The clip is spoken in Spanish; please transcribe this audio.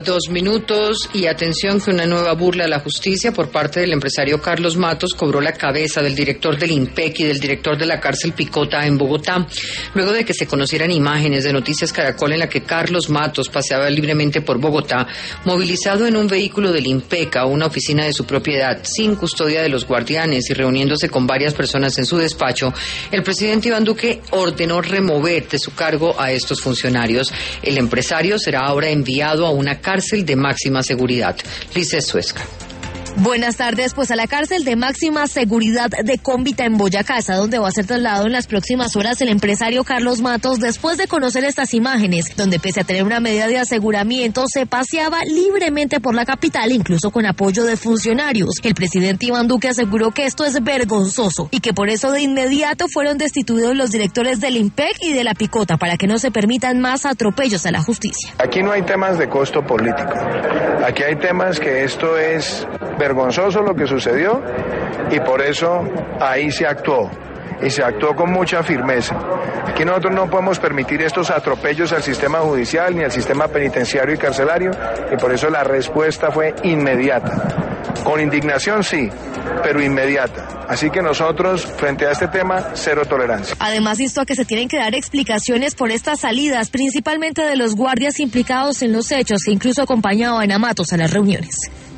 2 minutos y atención que una nueva burla a la justicia por parte del empresario Carlos Matos cobró la cabeza del director del IMPEC y del director de la cárcel Picota en Bogotá, luego de que se conocieran imágenes de Noticias Caracol en la que Carlos Matos paseaba libremente por Bogotá, movilizado en un vehículo del IMPEC a una oficina de su propiedad, sin custodia de los guardianes y reuniéndose con varias personas en su despacho. El presidente Iván Duque ordenó remover de su cargo a estos funcionarios. El empresario será ahora enviado a una cárcel de máxima seguridad. Lice Suezca. Buenas tardes, pues a la cárcel de máxima seguridad de Cómbita en Boyacá, a donde va a ser trasladado en las próximas horas el empresario Carlos Matos, después de conocer estas imágenes, donde pese a tener una medida de aseguramiento, se paseaba libremente por la capital, incluso con apoyo de funcionarios. El presidente Iván Duque aseguró que esto es vergonzoso y que por eso de inmediato fueron destituidos los directores del IMPEC y de la Picota, para que no se permitan más atropellos a la justicia. Aquí no hay temas de costo político, aquí hay temas que esto es vergonzoso lo que sucedió y por eso ahí se actuó y se actuó con mucha firmeza. Aquí nosotros no podemos permitir estos atropellos al sistema judicial ni al sistema penitenciario y carcelario y por eso la respuesta fue inmediata. Con indignación sí, pero inmediata. Así que nosotros, frente a este tema, cero tolerancia. Además, instó a que se tienen que dar explicaciones por estas salidas, principalmente de los guardias implicados en los hechos que incluso acompañaban a Matos a las reuniones.